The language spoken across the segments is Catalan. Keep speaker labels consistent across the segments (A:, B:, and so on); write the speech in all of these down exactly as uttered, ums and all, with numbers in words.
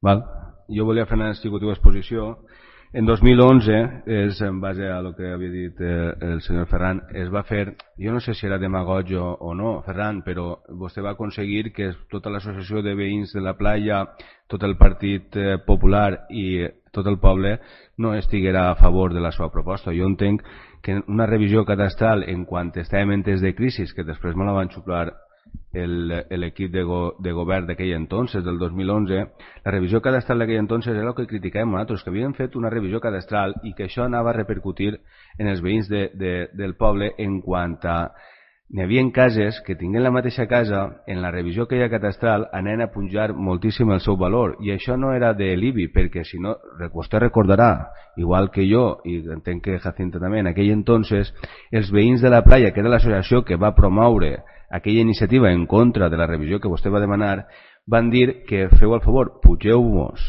A: Val? Jo volia fer una institutiva exposició. En dos mil onze, és en base a lo que havia dit eh, el senyor Ferran, es va fer, jo no sé si era demagogia o no, Ferran, però vostè va aconseguir que tota l'associació de veïns de la playa, tot el Partit eh, Popular i tot el poble no estiguera a favor de la seva proposta. Jo entenc que una revisió cadastral en quant estàvem en temps de crisi, que després me la van xuplar l'equip de, go, de govern d'aquell entonces, del dos mil onze, la revisió cadastral d'aquell entonces era el que criticàvem nosaltres, que havien fet una revisió cadastral i que això anava a repercutir en els veïns de, de, del poble en quant a n'hi havia cases que tinguent la mateixa casa, en la revisió que hi ha cadastral, anaven a pujar moltíssim el seu valor, i això no era de l'I B I, perquè si no, vostè recordarà, igual que jo, i entenc que Jacinta també, en aquell entonces, els veïns de la playa, que era l'associació que va promoure aquella iniciativa en contra de la revisió que vostè va demanar, van dir que feu el favor, pugeu-vos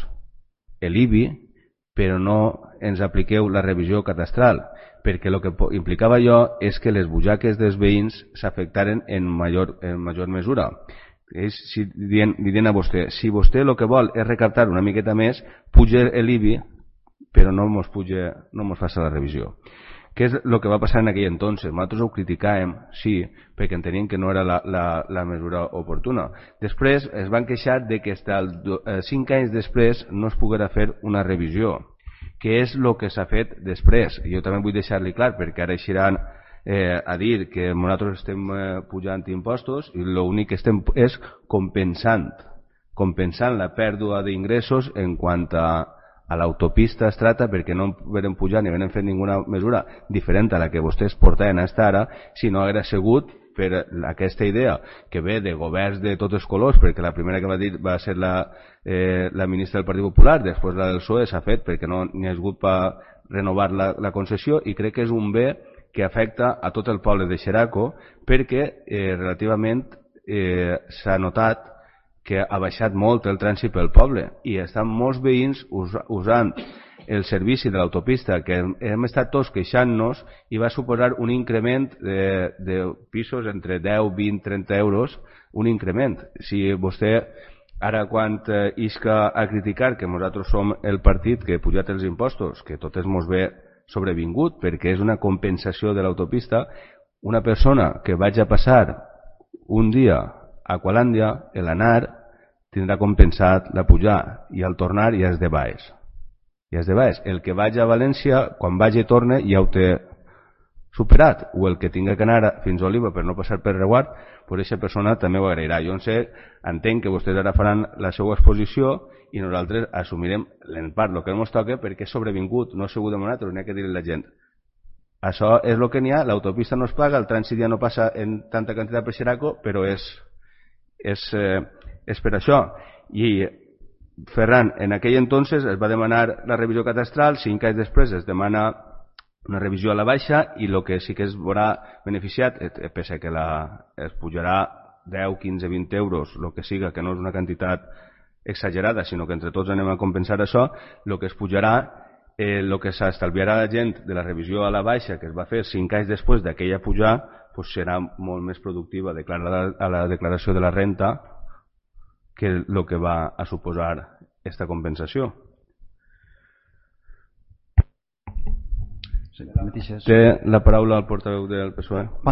A: l'I B I, però no ens apliqueu la revisió cadastral, perquè el que implicava allò és que les butxaques dels veïns s'afectaren en major, en major mesura. Ells si, dient, dient a vostè, si vostè el que vol és recaptar una miqueta més, puja l'I B I, però no mos, puja, no mos faci la revisió. Què és el que va passar en aquell entonces? Nosaltres ho criticàvem, sí, perquè enteníem que no era la, la, la mesura oportuna. Després es van queixar de que fins a cinc anys després no es poguera fer una revisió. Què és el que s'ha fet després? Jo també vull deixar-li clar, perquè ara eixiran eh, a dir que nosaltres estem eh, pujant impostos i l'únic que estem és compensant, compensant la pèrdua d'ingressos en quant a a l'autopista Estrata, perquè no varen pujar ni varen fer ninguna mesura diferent a la que vostès portaven fins ara, si no haguera sigut per aquesta idea que ve de governs de tots els colors, perquè la primera que va dir va ser la, eh, la ministra del Partit Popular, després la del P S O E s'ha fet perquè no n'hi ha hagut per renovar la, la concessió, i crec que és un bé que afecta a tot el poble de Xeraco, perquè eh, relativament eh, s'ha notat que ha baixat molt el trànsit pel poble i estan molts veïns usant el servici de l'autopista, que hem estat tots queixant-nos, i va suposar un increment de, de pisos entre deu, vint, trenta euros, un increment. Si vostè ara quan eh, isca a criticar que nosaltres som el partit que ha pujat els impostos, que tot és mos bé sobrevingut perquè és una compensació de l'autopista, una persona que vagi a passar un dia a Aqualàndia, l'anar tindrà compensat la pujar, i al tornar ja és de baix. Ja és de baix. El que vagi a València, quan vagi i torne, ja ho té superat, o el que tinga que anar fins a Oliva per no passar per Reguard, pues aquesta persona també ho agrairà. Jo en sé, entenc que vostès ara faran la seva exposició i nosaltres assumirem en part el que ens toca, perquè és sobrevingut, no ha sigut de nosaltres, n'hi ha que dir a la gent. Això és el que n'hi ha, l'autopista no es paga, el trànsit ja no passa en tanta quantitat per Xeraco, però és, és, eh, és per això. I Ferran, en aquell entonces es va demanar la revisió cadastral, cinc anys després es demana una revisió a la baixa, i el que sí que es veurà beneficiat, pese que la, es pujarà deu, quinze, vint euros, el que siga, que no és una quantitat exagerada, sinó que entre tots anem a compensar això, el que es pujarà, eh, el que s'estalviarà la gent de la revisió a la baixa que es va fer cinc anys després d'aquella pujar, pues serà molt més productiva declarar a la declaració de la renta que el que va a suposar aquesta compensació.
B: Sí,
A: té la paraula al portaveu del P S O E.